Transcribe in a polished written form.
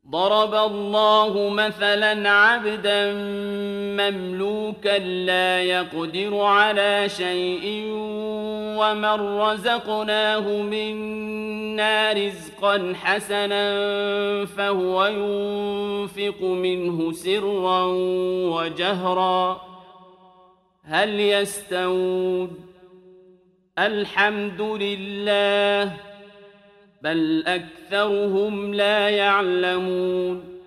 ضرب الله مثلا عبدا مملوكا لا يقدر على شيء ومن رزقناه منا رزقا حسنا فهو ينفق منه سرا وجهرا هل يستوون الحمد لله بل أكثرهم لا يعلمون